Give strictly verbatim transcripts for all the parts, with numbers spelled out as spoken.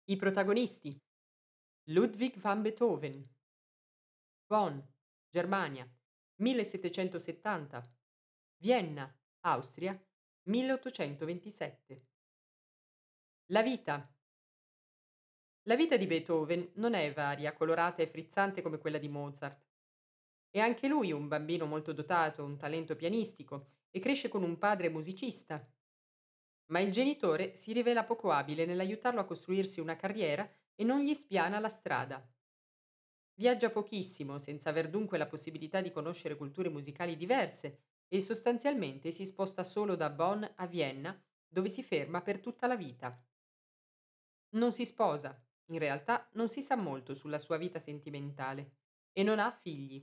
I protagonisti: Ludwig van Beethoven, Bonn, Germania, millesettecentosettanta, Vienna, Austria, milleottocentoventisette. La vita. La vita di Beethoven non è varia, colorata e frizzante come quella di Mozart. È anche lui un bambino molto dotato, un talento pianistico, e cresce con un padre musicista. Ma il genitore si rivela poco abile nell'aiutarlo a costruirsi una carriera e non gli spiana la strada. Viaggia pochissimo, senza aver dunque la possibilità di conoscere culture musicali diverse, e sostanzialmente si sposta solo da Bonn a Vienna, dove si ferma per tutta la vita. Non si sposa, in realtà non si sa molto sulla sua vita sentimentale, e non ha figli.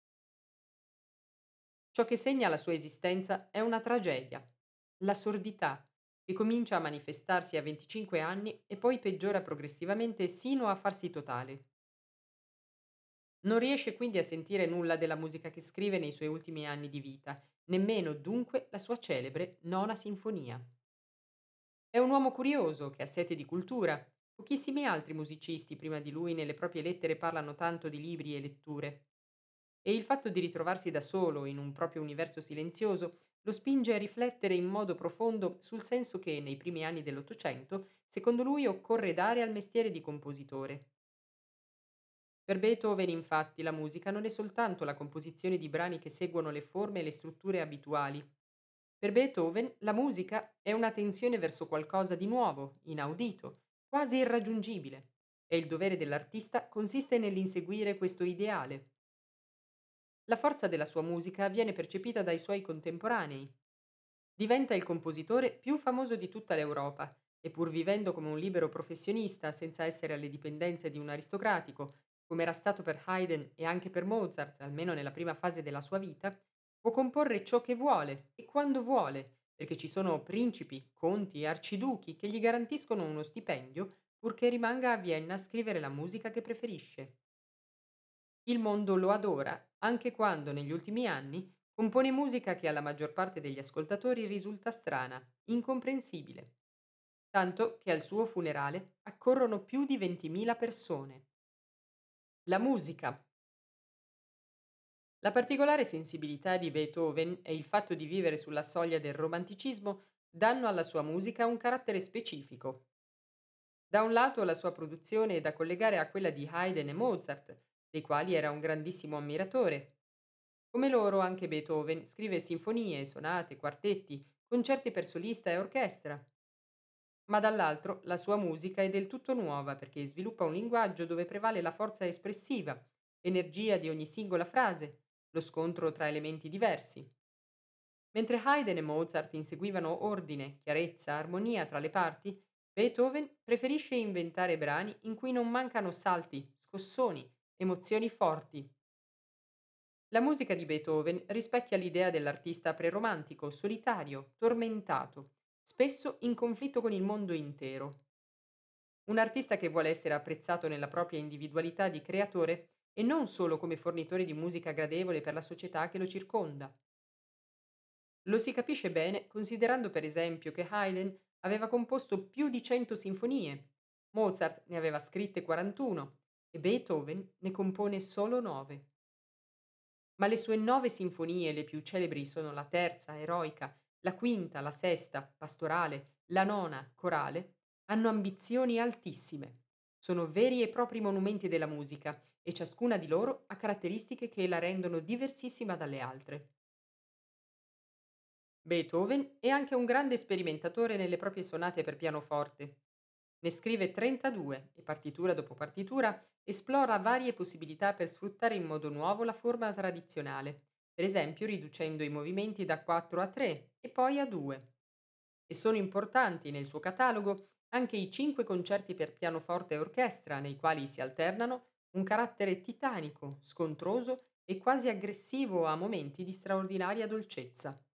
Ciò che segna la sua esistenza è una tragedia, la sordità, che comincia a manifestarsi a venticinque anni e poi peggiora progressivamente sino a farsi totale. Non riesce quindi a sentire nulla della musica che scrive nei suoi ultimi anni di vita, nemmeno dunque la sua celebre Nona Sinfonia. È un uomo curioso che ha sete di cultura. Pochissimi altri musicisti prima di lui nelle proprie lettere parlano tanto di libri e letture. E il fatto di ritrovarsi da solo in un proprio universo silenzioso lo spinge a riflettere in modo profondo sul senso che, nei primi anni dell'Ottocento, secondo lui occorre dare al mestiere di compositore. Per Beethoven, infatti, la musica non è soltanto la composizione di brani che seguono le forme e le strutture abituali. Per Beethoven, la musica è una tensione verso qualcosa di nuovo, inaudito, quasi irraggiungibile, e il dovere dell'artista consiste nell'inseguire questo ideale. La forza della sua musica viene percepita dai suoi contemporanei. Diventa il compositore più famoso di tutta l'Europa e, pur vivendo come un libero professionista senza essere alle dipendenze di un aristocratico, come era stato per Haydn e anche per Mozart, almeno nella prima fase della sua vita, può comporre ciò che vuole e quando vuole, perché ci sono principi, conti e arciduchi che gli garantiscono uno stipendio purché rimanga a Vienna a scrivere la musica che preferisce. Il mondo lo adora, anche quando negli ultimi anni compone musica che alla maggior parte degli ascoltatori risulta strana, incomprensibile, tanto che al suo funerale accorrono più di ventimila persone. La musica. La particolare sensibilità di Beethoven e il fatto di vivere sulla soglia del romanticismo danno alla sua musica un carattere specifico. Da un lato la sua produzione è da collegare a quella di Haydn e Mozart, dei quali era un grandissimo ammiratore. Come loro, anche Beethoven scrive sinfonie, sonate, quartetti, concerti per solista e orchestra. Ma dall'altro la sua musica è del tutto nuova perché sviluppa un linguaggio dove prevale la forza espressiva, l'energia di ogni singola frase, lo scontro tra elementi diversi. Mentre Haydn e Mozart inseguivano ordine, chiarezza, armonia tra le parti, Beethoven preferisce inventare brani in cui non mancano salti, scossoni, emozioni forti. La musica di Beethoven rispecchia l'idea dell'artista preromantico, solitario, tormentato, spesso in conflitto con il mondo intero. Un artista che vuole essere apprezzato nella propria individualità di creatore e non solo come fornitore di musica gradevole per la società che lo circonda. Lo si capisce bene considerando per esempio che Haydn aveva composto più di cento sinfonie, Mozart ne aveva scritte quarantuno e Beethoven ne compone solo nove. Ma le sue nove sinfonie, le più celebri, sono la terza, eroica, la quinta, la sesta, pastorale, la nona, corale, hanno ambizioni altissime. Sono veri e propri monumenti della musica e ciascuna di loro ha caratteristiche che la rendono diversissima dalle altre. Beethoven è anche un grande sperimentatore nelle proprie sonate per pianoforte. Ne scrive trentadue e partitura dopo partitura esplora varie possibilità per sfruttare in modo nuovo la forma tradizionale, per esempio riducendo i movimenti da quattro a tre e poi a due. E sono importanti nel suo catalogo anche i cinque concerti per pianoforte e orchestra, nei quali si alternano un carattere titanico, scontroso e quasi aggressivo a momenti di straordinaria dolcezza.